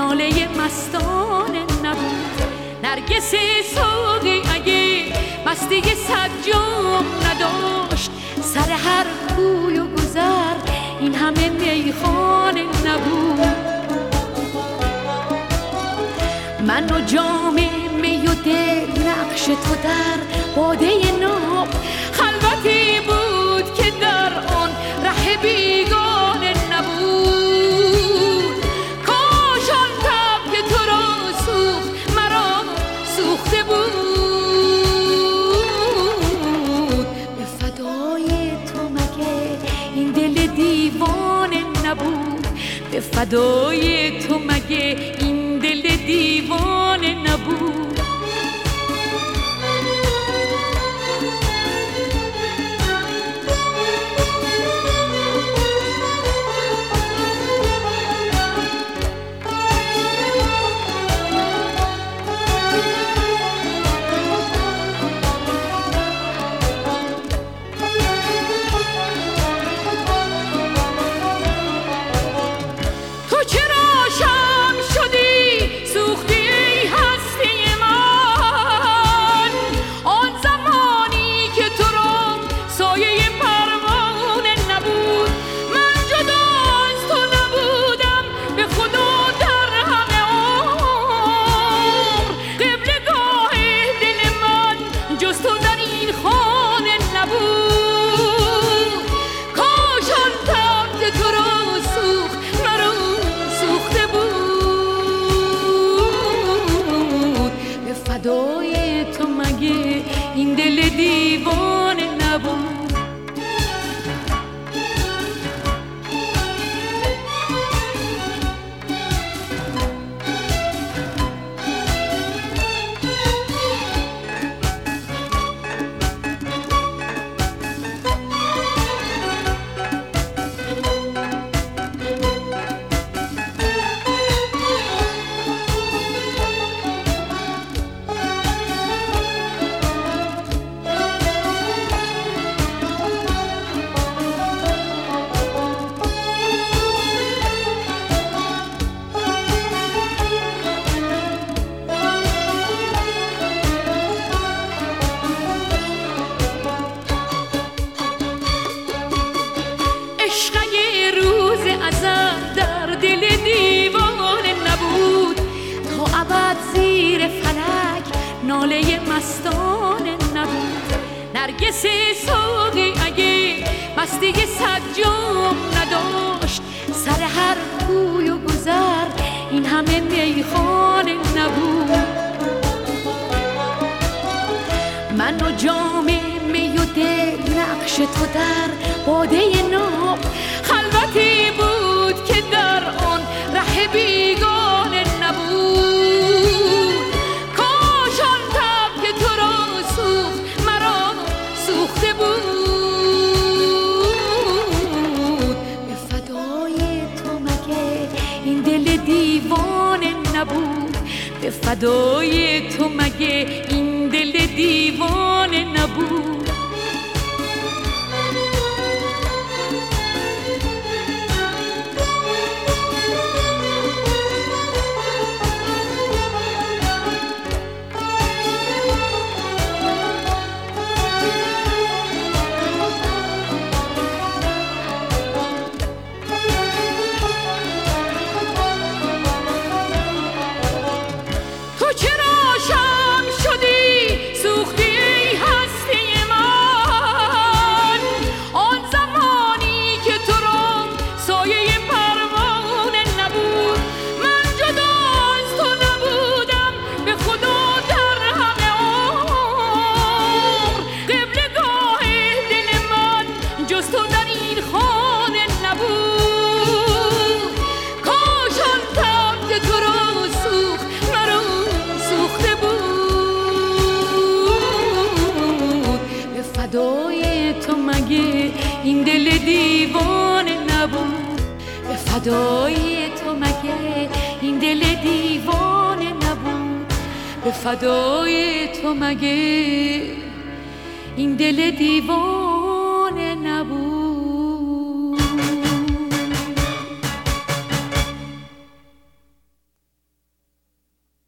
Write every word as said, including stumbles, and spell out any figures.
ناله مستانه نبود. نرگس ساقی اگه مستی صد جام نداشت، سر هر کوی و گذر این همه میخانه نبود. من و جام می و دل نقش تو در باده ناب، خلوتی بود که در آن ره بیگانه نبود. کاش آن تب که تو را سوخت مرا سوخته بود. به فدای تو مگه این دل دیوانه نبود؟ به فدای تو مگه این دل دیوانه نبود؟ فدای تو مگه این دل دیوانه نبود؟ در دل دیوانه نبود. تا ابد زیر فلک ناله مستانه نبود. نرگس ساقی اگه مستی صد جام نداشت، سر هر کوی و گذر این همه میخانه نبود. من و جام می و دل نقش تو در باده ناب، خلوتی بود که در آن ره بیگانه نبود. کاش آن تب که تو را سوخت مرا سوخته بود. به فدای تو مگه این دل دیوانه نبود؟ به فدای تو مگه این دل دیوانه نبود؟ این دل دیوانه نبود؟ به فدای تو مگه این دل دیوانه نبود؟ به فدای تو مگه این دل دیوانه